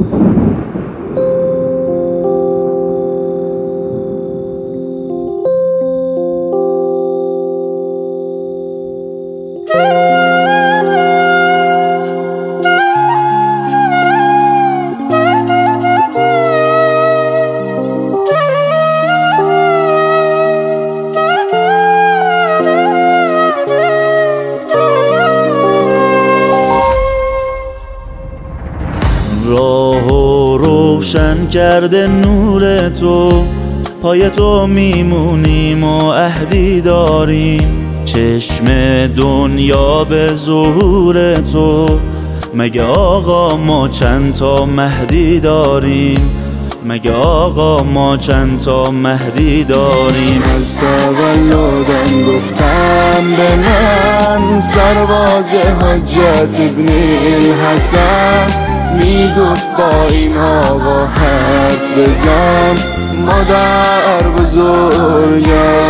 راهو روشن کرده نور تو، پای تو میمونیم و عهدی داریم. چشم دنیا به ظهور تو، مگه آقا ما چند تا مهدی داریم؟ مگه آقا ما چند تا مهدی داریم؟ از تولدم گفتم به من سرباز حجت ابن الحسن، میگفت با این آقا حرف بزن مادر بزرگم.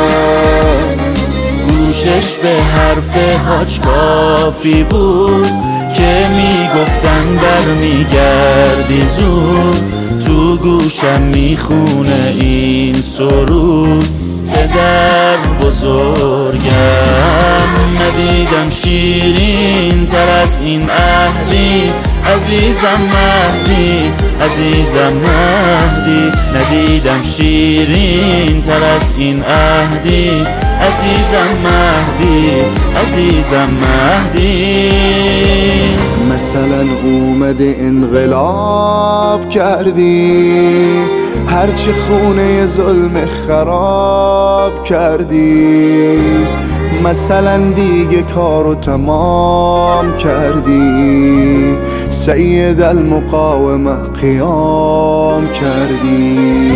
گوشش به حرف حاج کافی بود که میگفتن برمیگردی زود. تو گوشم میخونه این سرود پدر بزرگم. ندیدم شیرین تر از این عهدی عزیزم مهدی، عزیزم مهدی. ندیدم شیرین تر از این عهدی عزیزم مهدی، عزیزم مهدی. مثلا اومده انقلاب کردی، هرچی خونه ظلم خراب کردی. مثلا دیگه کارو تمام کردی، سید المقاومه قیام کردی.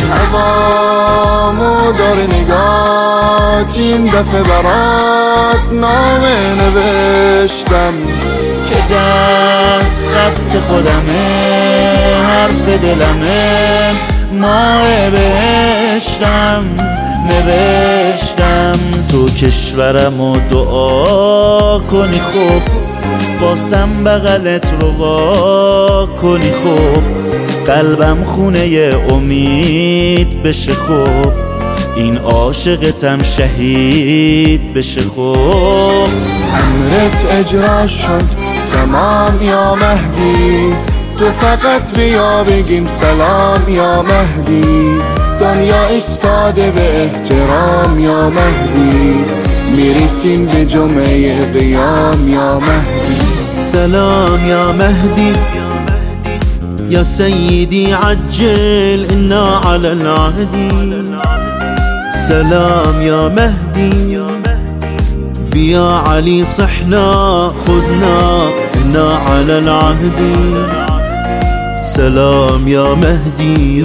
هوامو داره نگات این دفعه برات نامه نوشتم که دست خط خودمه، حرف دلمه، ماه بهشتم نوشتم. تو کشورمو دعا کنی خوب، باسم بغلت رو وا کنی خوب. قلبم خونه امید بشه خوب، این عاشقتم شهید بشه خوب. امرت اجرا شد تمام یا مهدی، تو فقط بیا بگیم سلام یا مهدی. دنیا ایستاده به احترام یا مهدی، میرسیم به جمعه قیام یا مهدی. سلام یا مهدي يا سيدي عجل إنا على العهد. سلام يا مهدي بيا علي صحنا خذنا إنا على العهد. سلام يا مهدي.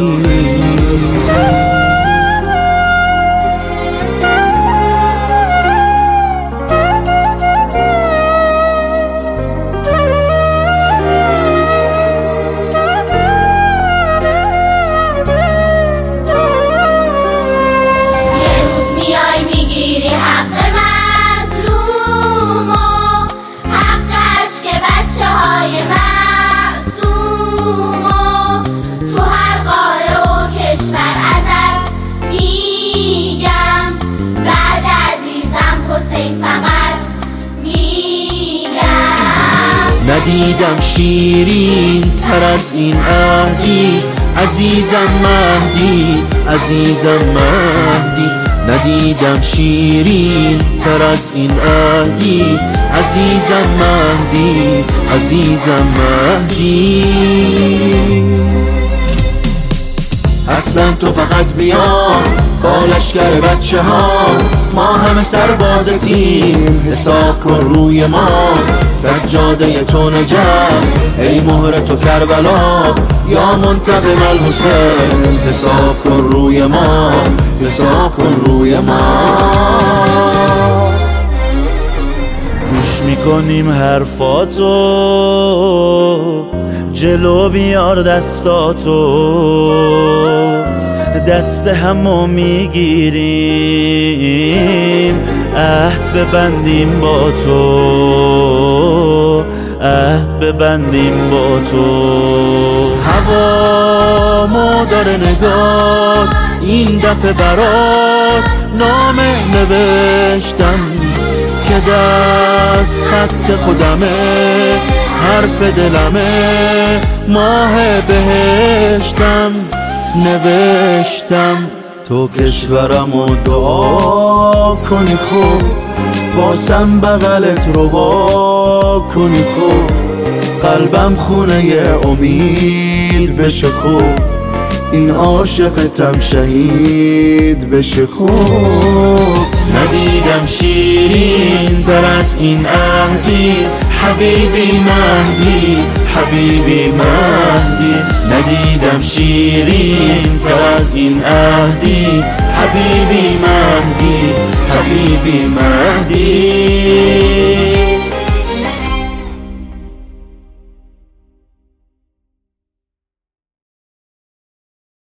ندیدم شیرین تر از این عهدی عزیزم مهدی، عزیزم مهدی. ندیدم شیرین تر از این عهدی عزیزم مهدی، عزیزم مهدی. اصلا تو فقط بیا با لشکر بچه ها، ما همه سرباز تیم، حساب کن روی ما. سجاده تو نجف، ای مهر تو کربلا، یا منتقم الحسین. حساب کن روی ما، حساب کن روی ما. گوش میکنیم حرفاتو، جلو بیار دستاتو، دست همو میگیریم، عهد ببندیم با تو، عهد ببندیم با تو. هوا داره نگات، این دفعه برات نامه نوشتم که دست خط خودمه، حرف دلمه، ماه بهشتم نوشتم. تو کشورمو دعا کنی خوب، واسم بغلت روا کنی خوب، قلبم خونه امید بشه خوب، این عاشقتم شهید بشه خوب. ندیدم شیرین تر از این عهدی، حبیبی مهدی، حبیبی مهدی. ندیدم شیرین تر از این عهدی، حبیبی مهدی، حبیبی مهدی.